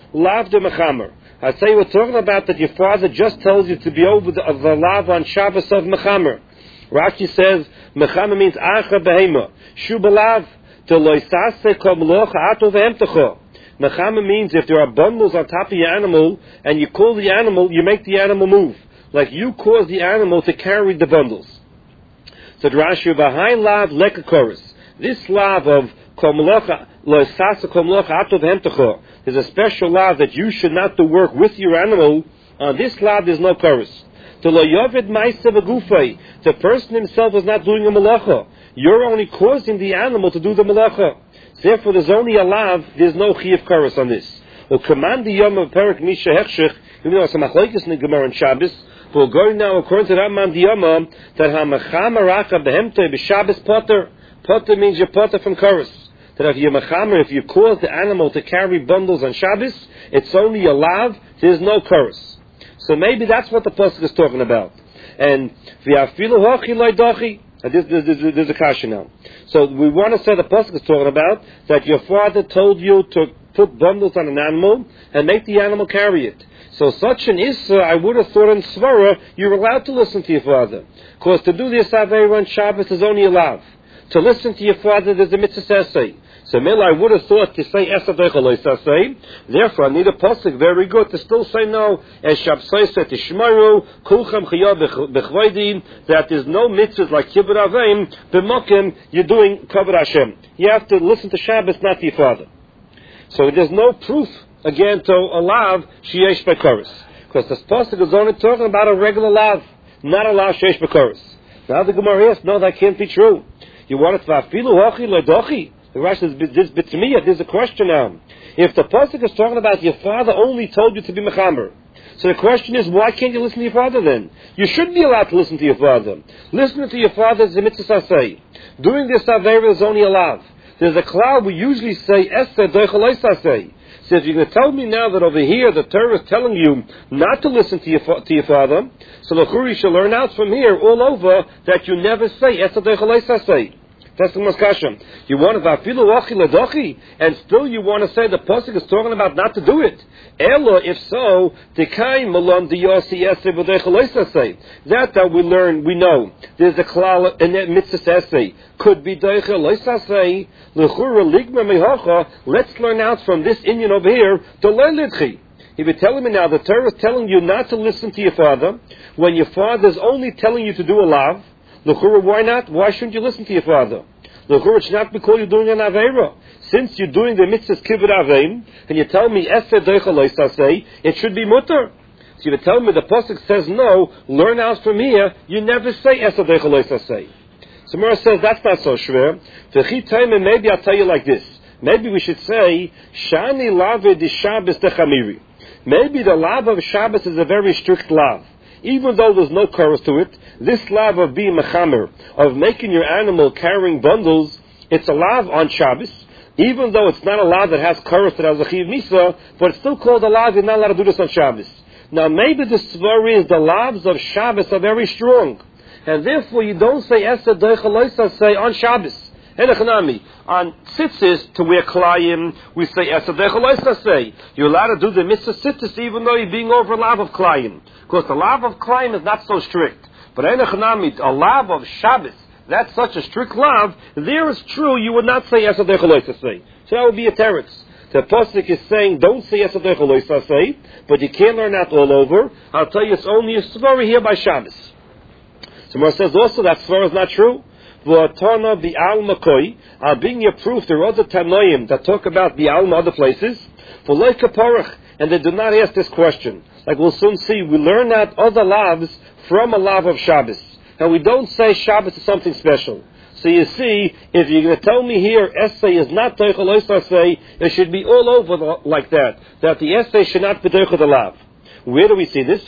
lav de mechamer. I say we're talking about that your father just tells you to be over the lav on Shabbos of mechamer. Rashi says mechamer means acha behema shu belav to loisase kom loch ato vehemtecho. Mechamer means if there are bundles on top of your animal and you call the animal, you make the animal move. Like you cause the animal to carry the bundles. So Rashi behind lav lekakoris. This lav of komlocha loisasa komlocha atov hemtecho. There's a special lav that you should not do work with your animal. On this lav there's no chorus. To lo yovid ma'aseh v'gufay. The person himself is not doing a malacha. You're only causing the animal to do the malacha. Therefore there's only a lav. There's no chiyuv chorus on this. Or command the yom of perik misha hechshich. Even though it's a machlokes in the Gemara and Shabbos. We're going now according to Ramban Diyama that ha'mechamer racha behemtei b'Shabbos potter. Potter means you're potter from chorus. That if you're mechamer, if you cause the animal to carry bundles on Shabbos, it's only a lav, there's no chorus. So maybe that's what the pasuk is talking about. And v'afilu hochi loidochi. There's a kasha now. So we want to say the pasuk is talking about that your father told you to put bundles on an animal and make the animal carry it. So such an issa, I would have thought in Svara, you're allowed to listen to your father. Because to do this Aveira on Shabbos is only allowed. To listen to your father, there's a mitzvah sasei. So Mila, I would have thought to say Esadechaloi sasei. Therefore, I need a pasuk very good to still say no. As Shabsai said to Shmaru, Kulchem Chayav Bechvaidim, that there's no mitzvahs like Kibbur Aveim, B'mokim, you're doing Kavod Hashem. You have to listen to Shabbos, not to your father. So there's no proof again to a lav sheyesh b'koros, because this pasuk is only talking about a regular lav, not a lav sheyesh b'koros. Now the Gemara says, no, that can't be true. You want it to afilu hochi ledochi? The Rashi says, this b'tmiya, there's a question now. If the pasuk is talking about your father only told you to be mechamer, so the question is, why can't you listen to your father then? You should be allowed to listen to your father. Listening to your father is a mitzvah sasei. Doing this aveira is only a lav. There's a cloud we usually say esed doichaloi sasei. So if you're going to tell me now that over here the Torah is telling you not to listen to your father, so the Churi shall learn out from here all over that you never say Esadechalei sasei. That's the Maskasham. You want to vafilu achi ledochi, and still you want to say the pasuk is talking about not to do it. Elo, if so, dekai malon diyosi Esadechalei sasei. That we learn, we know. There's a klal in that mitzvah sasei. Could be Dechalei sasei. L'chura ligma mehacha. Let's learn out from this Indian over here. Dolei. He be telling me now the Torah is telling you not to listen to your father when your father is only telling you to do a lav. L'chura, why not? Why shouldn't you listen to your father? L'chura, it should not be called you're doing an aveira. Since you're doing the mitzvahs kibbud aveim, and you tell me esed dechalei sasei, it should be mutter. So you tell me the pasuk says no. Learn out from here. You never say esed dechalei sasei. So Mara says that's not so shver. Maybe I'll tell you like this. Maybe we should say Shani lave di Shabbos dechamiri. Maybe the lav of Shabbos is a very strict lav. Even though there's no chorus to it, this lav of being mechamer, of making your animal carrying bundles, it's a lav on Shabbos. Even though it's not a lav that has chorus that has a chiv misa, but it's still called a lav. You're not allowed to do this on Shabbos. Now maybe the svar is the lavs of Shabbos are very strong. And therefore you don't say Esed Dechalei Sasei on Shabbos. Henechanami. On tzitzis to wear klayim, we say Esed Dechalei Sasei. You're allowed to do the mitzvah tzitzis even though you're being over a lav of klayim. Because the lav of klayim is not so strict. But Henechanami, a lav of Shabbos, that's such a strict lav, there is true you would not say Esed Dechalei Sasei. So that would be a teretz. The pasuk is saying don't say Esed Dechalei Sasei, but you can't learn that all over. I'll tell you it's only a story here by Shabbos. So Mar says also that svara is not true. V'atana bi'al makoi. I'll bring you proof. There are other tanoim that talk about bi'al in other places. V'loi kaparach, and they do not ask this question. Like we'll soon see, we learn that other lavs from a lav of Shabbos, and we don't say Shabbos is something special. So you see, if you're going to tell me here essay is not Dechalei Sasei, it should be all over like that. That the essay should not be Dechalei the lav. Where do we see this?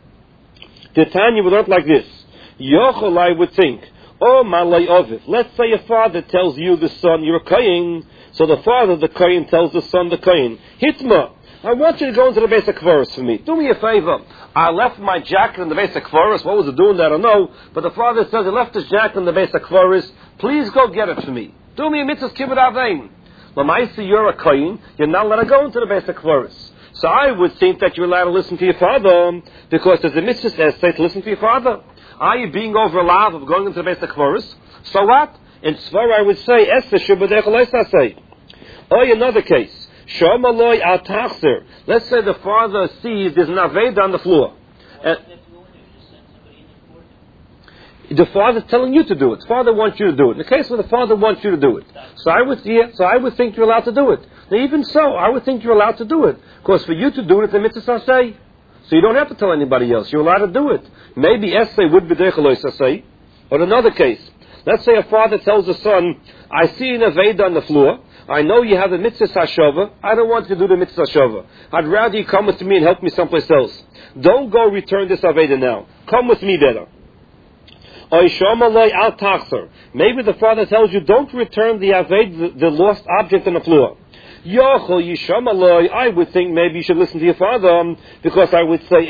The Tanya would not like this. Yochel, I would think, oh malay oviv. Let's say a father tells you the son, you're a kohen. So the father, the kohen, tells the son, the kohen, Hitma, I want you to go into the basic chorus for me. Do me a favor. I left my jacket in the basic chorus. What was it doing there? I don't know. But the father says he left his jacket in the basic chorus. Please go get it for me. Do me a mitzvah kibbud avein. Lamaisi, you're a kohen. You're not allowed to go into the basic chorus. So So I would think that you're allowed to listen to your father, because as the mitzvah says, say to listen to your father. Are you being over lav of going into the Beis HaKvoros? So what? In Svar I would say, Esther shubadech aleisa say. Or another case, Shomaloi al tachzer. Let's say the father sees there's an aveda on the floor. The father's telling you to do it. The father wants you to do it. In the case where the father wants you to do it. So I would think you're allowed to do it. Now even so, I would think you're allowed to do it. Because for you to do it, the mitzvah say. So you don't have to tell anybody else. You're allowed to do it. Maybe essay would be say. Or another case. Let's say a father tells the son, I see an aveda on the floor. I know you have the mitzvah hashava. I don't want you to do the mitzvah hashava. I'd rather you come with me and help me someplace else. Don't go return this aveda now. Come with me better. Maybe the father tells you, don't return the aved, the lost object on the floor. I would think maybe you should listen to your father, because I would say,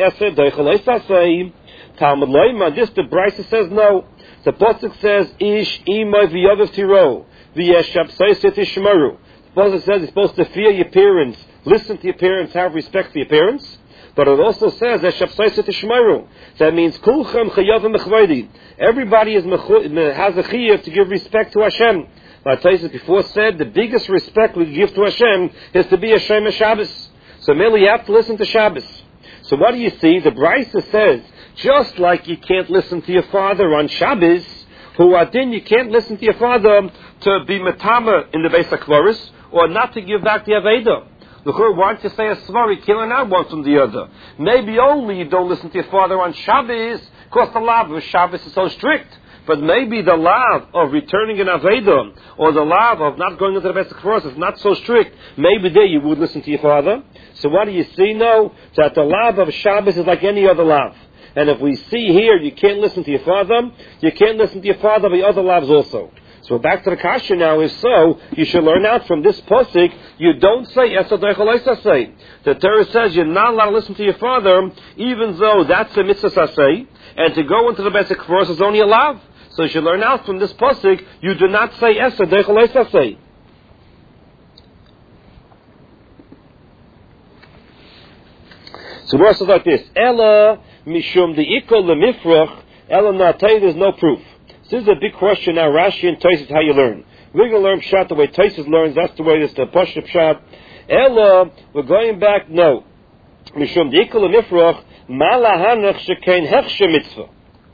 Talmud Loima, this the Brisa says no. The Pasuk says, Ish imay v'yovev tiro, v'yeshapsaiset ishmaru. The Pasuk says you're supposed to fear your parents, listen to your parents, have respect for your parents. But it also says, Eshapsaiset ishmaru. That means, Kulchem chayavim mechvaydi. Everybody has a chiyuv to give respect to Hashem. Like Taisus before said, the biggest respect we give to Hashem is to be a Shem Shabbos. So merely you have to listen to Shabbos. So what do you see? The Brisa says, just like you can't listen to your father on Shabbos, Huadin, you can't listen to your father to be metama in the Beis HaKvoros, or not to give back the Aveda. The Chur wants to say a svari, killing out one from the other. Maybe only you don't listen to your father on Shabbos, because the law of Shabbos is so strict. But maybe the law of returning an Aveda, or the law of not going into the Beis HaKvoros is not so strict. Maybe there you would listen to your father. So what do you see? No, that the law of Shabbos is like any other law. And if we see here, you can't listen to your father, you can't listen to your father by other laws also. So back to the kasha now. If so, you should learn out from this pasuk. You don't say say. The Torah says you're not allowed to listen to your father, even though that's a mitzvah say, and to go into the Beis HaKvoros is only allowed. So you should learn out from this pasuk. You do not say say. So verse is like this: Ella mishum deikol lemifrach. Ella natay. There's no proof. This is a big question now. Rashi and Taisus, how you learn. We're going to learn Pshat the way Taisus learns. That's the way it's the Pashut Pshat. Ella, we're going back. No. Mishum deikol lemifrach malahanach shekein hechshe mitzvah.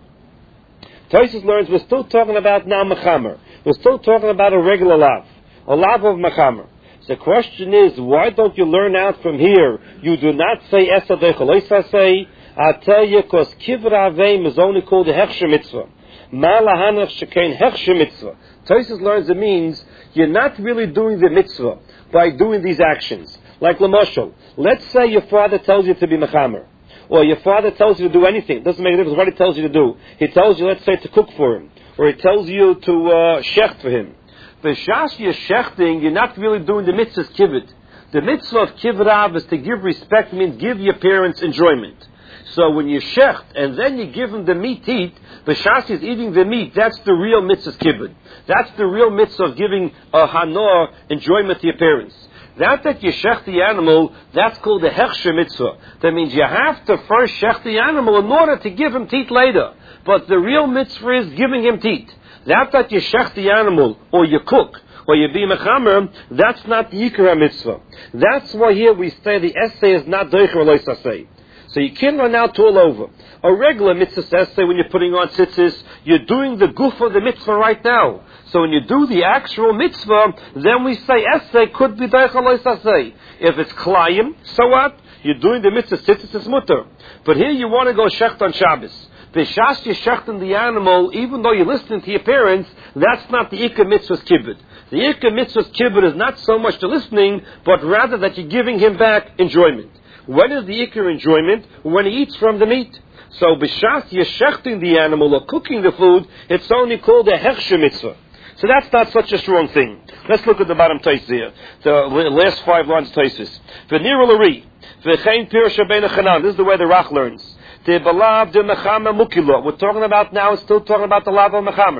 Taisus learns we're still talking about now mechamer. We're still talking about a regular lav, a lav of mechamer. So the question is, why don't you learn out from here? You do not say esa dechol say. I'll tell you, because kivra aveim is only called the hechshe mitzvah. Malahanach shekein hechshe mitzvah. Taisus learns it means you're not really doing the mitzvah by doing these actions. Like Lamashal, let's say your father tells you to be mechamer, or your father tells you to do anything. It doesn't make a difference what he tells you to do. He tells you, let's say, to cook for him, or he tells you to shecht for him. The shash you're shechting, you're not really doing the mitzvah's kibbut. The mitzvah of kibbut is to give respect, means give your parents enjoyment. So when you shecht and then you give him the meat to eat, the shash is eating the meat. That's the real mitzvah's kibbut. That's the real mitzvah of giving a hanor enjoyment to your parents. That you shecht the animal, that's called the hechshe mitzvah. That means you have to first shecht the animal in order to give him teat later. But the real mitzvah is giving him teat. That you shecht the animal, or you cook, or you be mechamer, that's not the yikra mitzvah. That's why here we say the essay is not doicher loisasei. So you can't run out all over. A regular mitzvah essay, when you're putting on tzitzis, you're doing the goof of the mitzvah right now. So when you do the actual mitzvah, then we say essay could be doicher loisasei. If it's klayim, so what? You're doing the mitzvah tzitzis is mutter. But here you want to go shecht on Shabbos. The shash you shechting the animal, even though you're listening to your parents, that's not the ikar mitzvah's kibbut. The ikar mitzvah's kibbut is not so much the listening, but rather that you're giving him back enjoyment. When is the ikar enjoyment? When he eats from the meat. So b'shas you're shechting the animal or cooking the food, it's only called a hechshe mitzvah. So that's not such a strong thing. Let's look at the bottom taisus here. The last 5 lines taisus. V'nir l'ri, v'chein pirsha bein hachanan. This is the way the Rach learns. We're talking about now, still talking about the lava mechamer.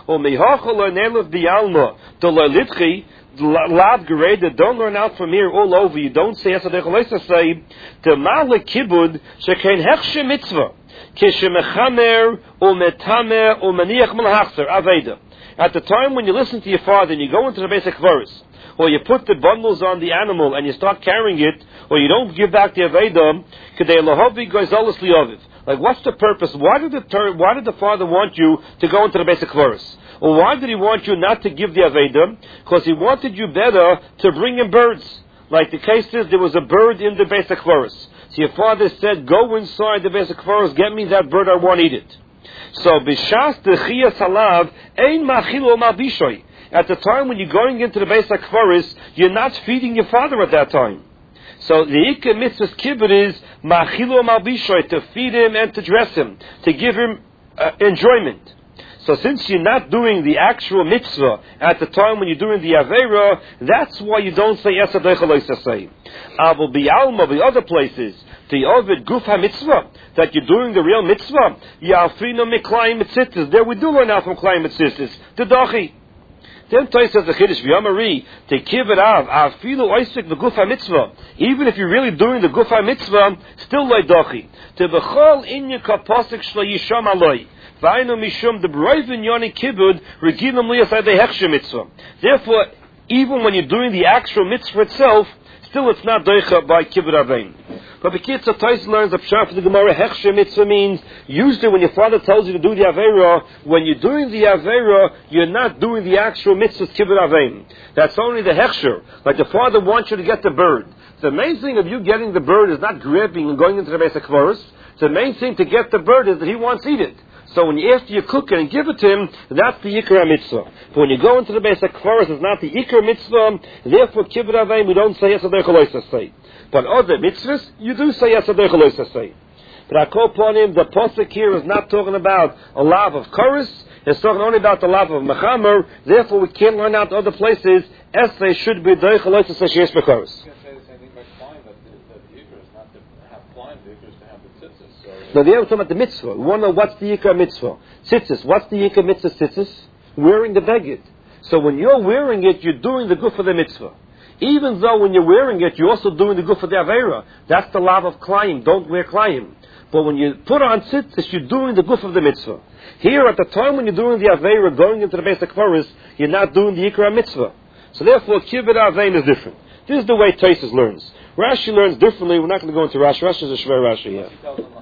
or mehachol nelav bialma to lalitchi. Lav gereda, don't learn out from here all over. You don't say Esadech Eloisa say the Malik Kibud Shekain Hechshe Mitzvah Kishemechamer Umetamer Umaniach Malachser Aveda. At the time when you listen to your father and you go into the basic verse, or you put the bundles on the animal and you start carrying it, or you don't give back the Aveda, Kedei Lahovi Goizalis Lioviv. Like, what's the purpose? Why did the father want you to go into the basic verse? Or why did he want you not to give the Aveda? Because he wanted you better to bring in birds. Like the case is, there was a bird in the basic forest. So your father said, go inside the basic forest, get me that bird, I want to eat it. So, Bishas Dechiyas Halav, Ein Machilu Malbishoy. At the time when you're going into the basic forest, you're not feeding your father at that time. So the Ikka Mitzvah's Kibbut is Machilu Malbishoy, to feed him and to dress him, to give him enjoyment. So since you're not doing the actual mitzvah at the time when you're doing the Aveira, that's why you don't say Esadech Eloisa say. Avol Bialma, the other places, the Ovid Guf HaMitzvah, that you're doing the real mitzvah, Ya'afrino Miklayim Mitzitzis, there we do learn out from Klayim Mitzitzis, the Dochi. Then Toy says the Chiddush V'Yamari to Kibbut Av Afilu Oisik the Guf HaMitzvah. Even if you're really doing the Guf HaMitzvah, still Loi Dochi. To B'chol Inya Kaposik Shlo Yisham Aloi. V'aynu Mishum the Broivin Yoni Kibbut Regilam Liyasai the Hechshe Mitzvah. Therefore, even when you're doing the actual mitzvah itself, still it's not Doicha by Kibbut Avein. But the Kitzah Tais learns that Pshat for the Gemara Hechshe Mitzvah means usually when your father tells you to do the Aveira, when you're doing the Aveira, you're not doing the actual mitzvah Kibbut Avein. That's only the Hechsher. Like the father wants you to get the bird. The main thing of you getting the bird is not grabbing and going into the basic forest. The main thing to get the bird is that he wants to eat it. So when after you cook it and give it to him, that's the Yikra Mitzvah. But when you go into the basic forest, it's not the Yikra Mitzvah. Therefore, Kibbut Avein, we don't say Esadech Eloisa say. But other mitzvahs, you do say Esadech Eloisa say. But I call upon him, the Pasuk here is not talking about a lav of Koros, it's talking only about the lav of Mechamer. Therefore, we can't learn out other places, Esay should be Esadech Eloisa say Sheyesh Bekoros. Now, the other talking about the mitzvah. We want to know what's the Yikra Mitzvah. Tzitzis. What's the Yikra Mitzvah tzitzis? Wearing the beged. So when you're wearing it, you're doing the guf of the mitzvah. Even though when you're wearing it, you're also doing the guf of the Aveira. That's the lav of Klayim. Don't wear Klayim. But when you put on tzitzis, you're doing the guf of the mitzvah. Here, at the time when you're doing the Aveira, going into the basic forest, you're not doing the Yikra Mitzvah. So therefore, Kibbut Avein is different. This is the way Tosfos learns. Rashi learns differently. We're not going to go into Rashi. Rashi is a Shver Rashi, yeah.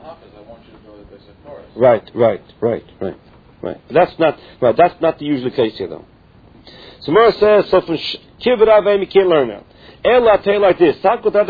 Right. That's not the usual case here, though. So Mara says, so from Kibbut Avein, you can't learn that. Ela, I tell you like this. Let's learn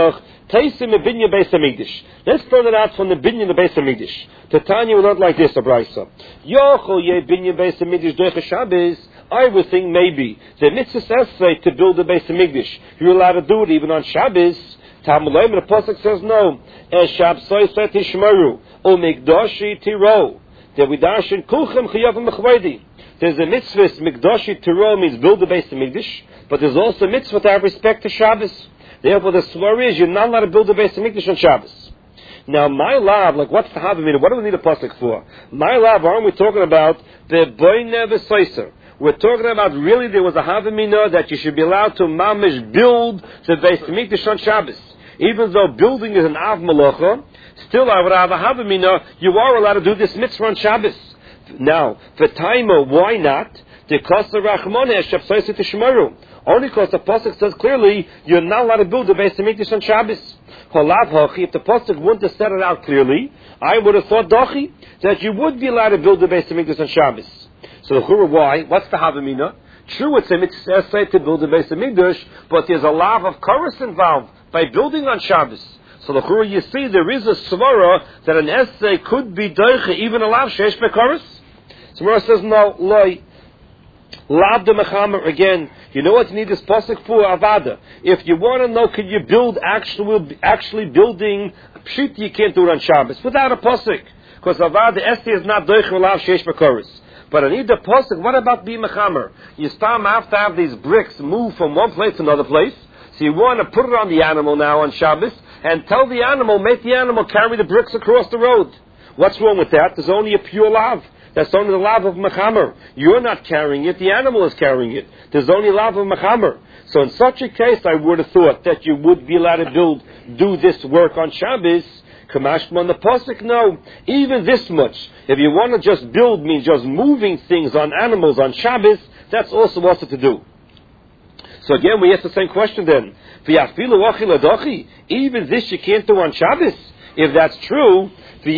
it out from the Binyan the Beis HaMikdash. Tanya we learned like this, a Brisa. Yochol ye Binyan Beis HaMikdash doicha Shabbos. I would think maybe the mitzvah says to build the Beis HaMikdash. You're allowed to do it even on Shabbos. Talmud the Pasuk says no. Shabbos say tishmeru o mikdashi tiro. That we darshan kulchem chiyavim mechvedi. There's a mitzvah mikdashi tiro means build the Beis HaMikdash, but there's also a mitzvah to have respect to Shabbos. Therefore, the svar is you're not allowed to build the Beis HaMikdash on Shabbos. Now, my love, like what's the Havamina? What do we need a pasuk for? My love, aren't we talking about the boine v'soiser? We're talking about really there was a Havamina that you should be allowed to mamish build the Beis HaMikdash on Shabbos. Even though building is an Av Malacha, still I would have a Havamina, you are allowed to do this mitzvah on Shabbos. Now, for Taima, why not? Because the Rachmona Shabsoisi Tishmaru. Only because the Pasuk says clearly you're not allowed to build the Beis HaMikdash on Shabbos. If the Pasuk wouldn't have said it out clearly, I would have thought Dochi that you would be allowed to build the Beis HaMikdash on Shabbos. So the Chura, why? What's the Havamina? True, it's a mitzvah to build the Beis HaMikdash, but there's a lav of Koros involved by building on Shabbos. So the Chura, you see, there is a svara that an essay could be doicha, even a lav sheish bekoros. So Mara says no, loy. Lav de mechamer, again, you know what you need this pasuk for? Avada. If you want to know, can you build actually building pshit, you can't do it on Shabbos without a pasuk. Because Avada, essay is not doicha lav sheish bekoros. But I need the pasuk. What about being mechamer? You have to have these bricks move from one place to another place. So you want to put it on the animal now on Shabbos and tell the animal, make the animal carry the bricks across the road. What's wrong with that? There's only a pure lav. That's only the lav of mechamer. You're not carrying it, the animal is carrying it. There's only lav of mechamer. So in such a case, I would have thought that you would be allowed to do this work on Shabbos. Kamashma on the pasuk, no. Even this much. If you want to just build, means just moving things on animals on Shabbos, that's also what to do. So again, we ask the same question then. Even this you can't do on Shabbos. If that's true,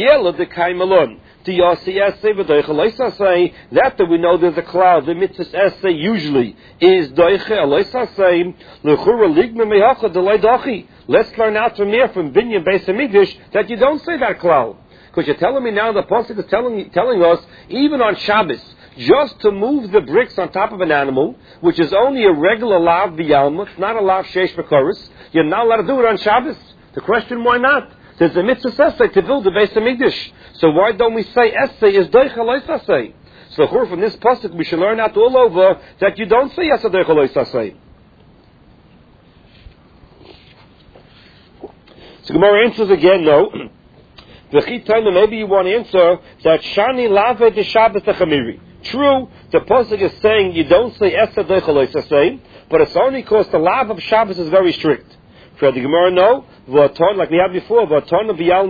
that we know there's a cloud. The mitzvah essay usually is doiche. Let's learn out from here, from Binyan Beis Hamikdash, that you don't say that cloud. Because you're telling me now, the pasuk is telling us, even on Shabbos, just to move the bricks on top of an animal, which is only a regular lav b'yalma, it's not a lav sheish b'koros, you're not allowed to do it on Shabbos. The question, why not? There's a mitzvah essay to build the Beis Hamikdash. So why don't we say essay is doicha lois essay? So from this pasuk we should learn out all over that you don't say essay doicha lois essay. So Gemara answers again, no. Maybe you want to answer that shani lave de Shabbos echamiri. True, the pasuk is saying you don't say essay doicha lois essay, but it's only because the lav of Shabbos is very strict. For the Gemara, no. Like we had before, there's a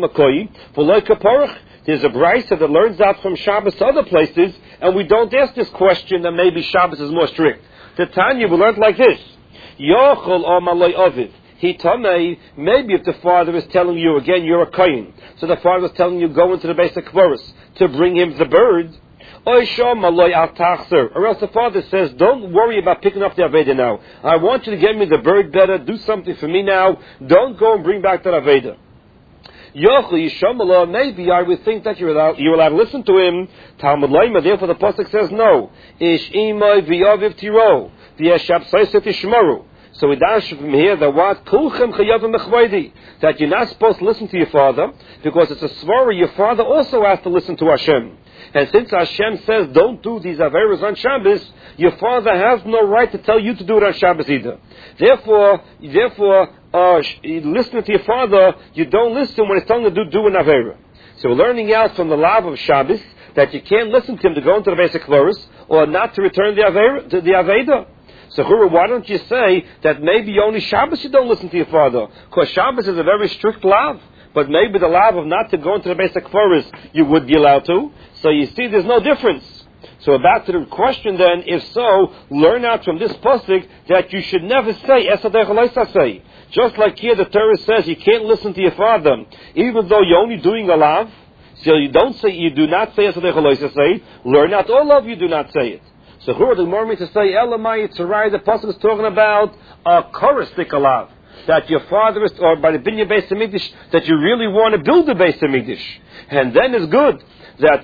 brayso that learns out from Shabbos to other places, and we don't ask this question that maybe Shabbos is more strict. The Tanya, we learned like this. Maybe if the father is telling you, again, you're a kohen, so the father is telling you, go into the base of Kvoros to bring him the bird, or else the father says, don't worry about picking up the Aveda now. I want you to get me the bird better, do something for me now, don't go and bring back that Aveda. Maybe I would think that you're allowed to listen to him. Therefore the pasuk says no. So we dash from here that what? That you're not supposed to listen to your father, because it's a svara, your father also has to listen to Hashem. And since Hashem says don't do these averos on Shabbos, your father has no right to tell you to do it on Shabbos either. Therefore, listening to your father, you don't listen when he's telling you to do an avera. So we're learning out from the law of Shabbos that you can't listen to him to go into the basic chloris or not to return the aveda. So why don't you say that maybe only Shabbos you don't listen to your father? Because Shabbos is a very strict law. But maybe the law of not to go into the basic chloris you would be allowed to. So you see there's no difference. So back to the question then, if so, learn out from this pasuk that you should never say esadech loisasei. Just like here the Torah says you can't listen to your father, even though you're only doing a lav. So you do not say esadech loisasei. Learn out all of you do not say it. So who are the more to say Elamai Tzarai? The pasuk is talking about a choristic lav. That your father is, or by the Binyan Beis Hamikdash, that you really want to build the Beis Hamikdash, and then it's good that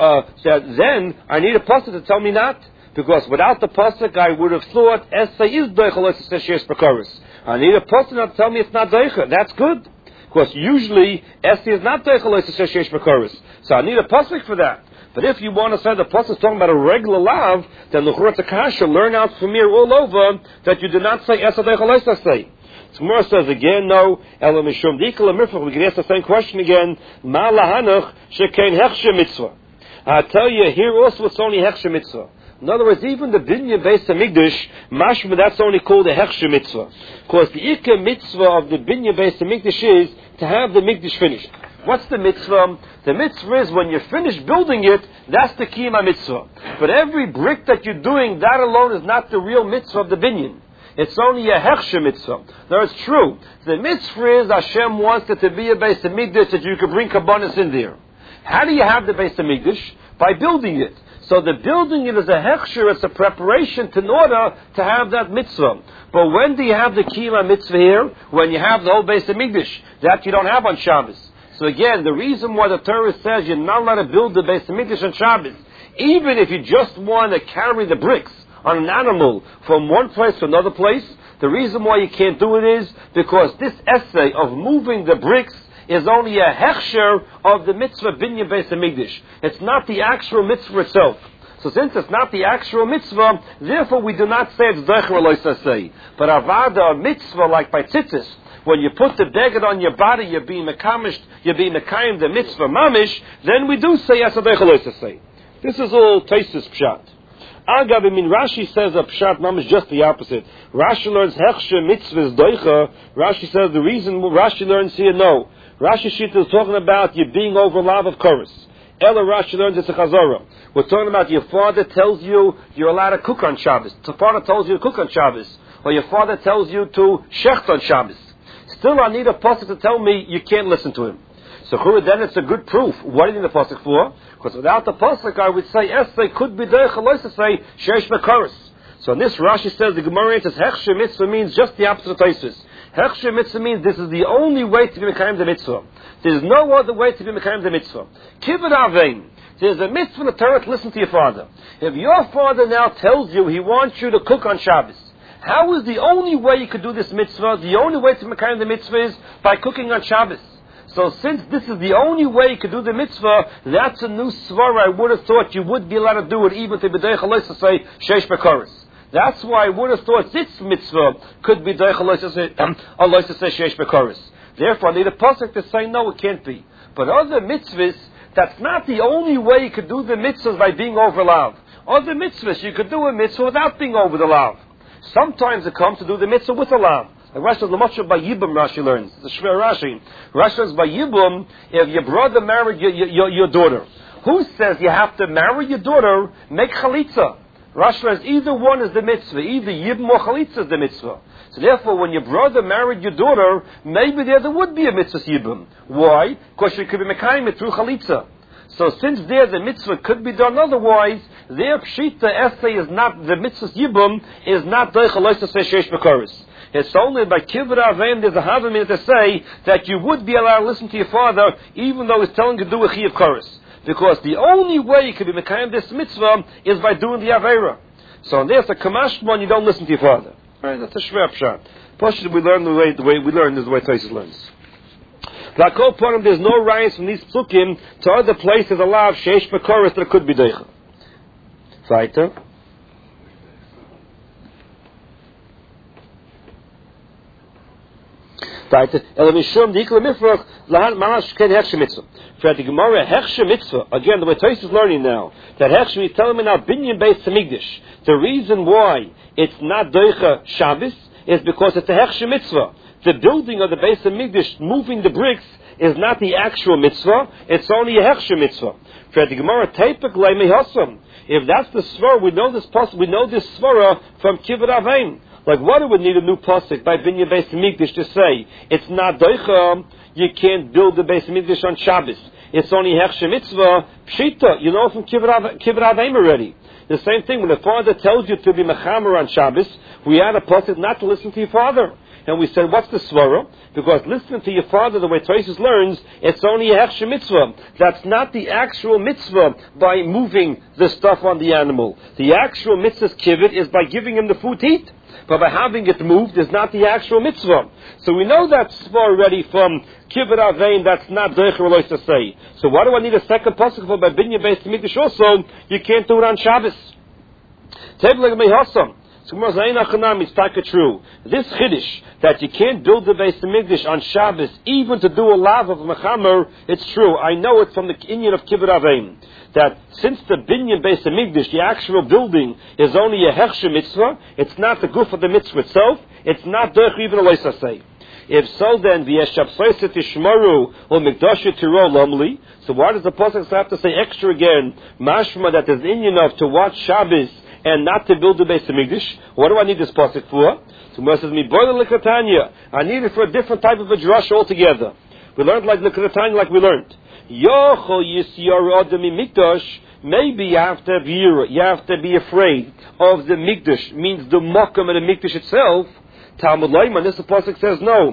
then I need a pasuk to tell me not, because without the pasuk I would have thought Essay is doichel eseshes b'koros. I need a pasuk to tell me it's not doichel. That's good, because usually Essay is not doichel eseshes b'koros. So I need a pasuk for that. But if you want to say the pasuk is talking about a regular lav, then the Churata Kasha learn out from here all over that you do not say Essay doichel eseshes. Gemara says again, no. We can ask the same question again. Ma lahanuch shekein hechshe mitzvah. I tell you, here also it's only hechshe mitzvah. In other words, even the Binyan Beis Hamikdash, mashma, that's only called a hechshe mitzvah. Because the ikka mitzvah of the Binyan Beis Hamikdash is to have the mikdash finished. What's the mitzvah? The mitzvah is when you're finished building it, that's the kiyama mitzvah. But every brick that you're doing, that alone is not the real mitzvah of the binyan. It's only a hechshe mitzvah. Now it's true. The mitzvah is Hashem wants it to be a Beis Hamikdash that you can bring kabbanis in there. How do you have the Beis Hamikdash? By building it. So the building it is a hechsher, it's a preparation in order to have that mitzvah. But when do you have the kiyama mitzvah here? When you have the whole Beis Hamikdash. That you don't have on Shabbos. So again, the reason why the Torah says you're not allowed to build the Beis Hamikdash on Shabbos, even if you just want to carry the bricks on an animal from one place to another place, the reason why you can't do it is because this essay of moving the bricks is only a hechsher of the mitzvah binyan Beis Hamikdash. It's not the actual mitzvah itself. So since it's not the actual mitzvah, therefore we do not say it's doicher loisasei. But avada, a mitzvah like by tzitzis, when you put the beged on your body, you're being mekayim the mitzvah mamish, then we do say yes doicher loisasei. This is all Taisus Pshat. Agav, I mean, Rashi says a Pshat Mam is just the opposite. Rashi learns Hechshe Mitzvahs Doicha. Rashi says the reason Rashi learns here, no. Rashi Shita is talking about you being over lav of chorus. Ella Rashi learns it's a Chazorah. We're talking about your father tells you you're allowed to cook on Shabbos. Your father tells you to cook on Shabbos. Or your father tells you to shecht on Shabbos. Still, I need a pasuk to tell me you can't listen to him. So then it's a good proof. What do you need the pasuk for? Because without the pasuk, I would say Esrei could be derech alois to say sheish bekoros. So in this Rashi says the Gemara says Hechshe Mitzvah means just the opposite of Taisus. Hechshe Mitzvah means this is the only way to be mekayim the mitzvah. There's no other way to be mekayim the mitzvah. Kibbud avein. There's a mitzvah in the Torah to listen to your father. If your father now tells you he wants you to cook on Shabbos, how is the only way you could do this mitzvah? The only way to mekayim the mitzvah is by cooking on Shabbos. So since this is the only way you could do the mitzvah, that's a new svara. I would have thought you would be allowed to do it even to b'derech alois to say sheish bekoros. That's why I would have thought this mitzvah could be derech alois to say sheish bekoros. Therefore, I need a pasuk to say no, it can't be. But other mitzvahs, that's not the only way you could do the mitzvahs by being over lav. Other mitzvahs, you could do a mitzvah without being over the lav. Sometimes it comes to do the mitzvah with a lav. Like Rashi says, L'moshe by Yibum, Rashi learns. The Shver Rashi. Rashi says, by Yibum, if your brother married your daughter, who says you have to marry your daughter, make chalitza? Rashi says, either one is the mitzvah. Either Yibum or chalitza is the mitzvah. So therefore, when your brother married your daughter, maybe there would be a mitzvah Yibum. Why? Because you could be mekayim it through chalitza. So since there the mitzvah could be done otherwise, their pshita essay is not, the mitzvah Yibum is not derech alois to say sheish bekoros. It's only by kibbud avein there's a havamina to say that you would be allowed to listen to your father even though he's telling you to do a chi of koros. Because the only way you can be mekayim this mitzvah is by doing the aveira. So there's a kamashmon, you don't listen to your father. Right, that's a shver pshat. Pashut we learn the way we learn is the way Taisus learns. Lakol ponim, there's no rayos from these psukim to other places allowed sheish bekoros that could be deicha. Weiter. For the Gemara, Hechshe Mitzvah, again, the way Taisus is learning now, that Hechshe is telling me now, Binyan Beis Hamikdash. The reason why it's not Doicha Shabbos is because it's a Hechshe Mitzvah. The building of the Beis Hamikdash, moving the bricks, is not the actual mitzvah, it's only a Hechshe Mitzvah. For the Gemara, Teipek Leimei Hasam. If that's the svara, we know this svara from Kibbud Avein. Like, what do we need a new pasuk by Binyan Beis Hamikdash to say? It's not doicha, you can't build the Beis Hamikdash on Shabbos. It's only Hechshe Mitzvah, Pshita, you know from Kibbud Aveim already. The same thing, when the father tells you to be mechamer on Shabbos, we had a pasuk not to listen to your father. And we said, what's the svara? Because listening to your father, the way Taisus learns, it's only a Hechshe Mitzvah. That's not the actual mitzvah by moving the stuff on the animal. The actual mitzvah's kibbud is by giving him the food to eat. But by having it moved is not the actual mitzvah. So we know that svara already from Kibbud Avein, that's not derech alois to say. So why do I need a second pasuk for by Binyan Beis Hamikdash also? You can't do it on Shabbos. Tebleg mehasam. So it's true. This chiddush that you can't build the Beis Hamikdash on Shabbos, even to do a lav of mechamer, it's true. I know it from the inyan of Kibbud Avein. That since the Binyan Beis Hamikdash, the actual building, is only a Hechshe Mitzvah, it's not the goof of the mitzvah itself, it's not derech even alois to say. If so, then v'yeshapsoiset tishmaru or mikdashet tiro lomli. So why does the pasuk have to say extra again? Mashma that is inyan of to watch Shabbos and not to build the Beis Hamikdash. What do I need this pasuk for? So Moshe says, "Mi boiler likratanya." I need it for a different type of a drush altogether. We learned like likratanya, like we learned. Yochol yisyar adam mikdash. Maybe you have to have yira. You have to be afraid of the mikdash. Means the makam of the mikdash itself. Talmud Leiman, this pasuk says no.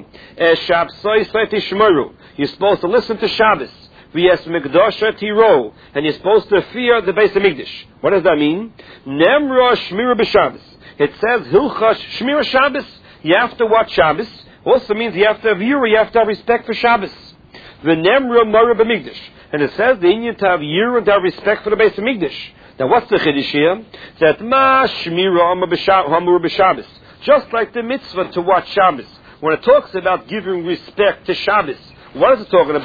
You're supposed to listen to Shabbos. V'yes mikdasha tiro, and you're supposed to fear the Beis Hamikdash. What does that mean? Nemra shmira b'Shabbos. It says hilchas shmira Shabbos. You have to watch Shabbos. Also means you have to have yira. You have to have respect for Shabbos. V'nemra mara b'Mikdash, and it says the Indian to have yira and to have respect for the Beis Hamikdash. Now what's the chiddush here? That ma shmira hamur b'Shabbos. Just like the mitzvah to watch Shabbos. When it talks about giving respect to Shabbos, what is it talking about?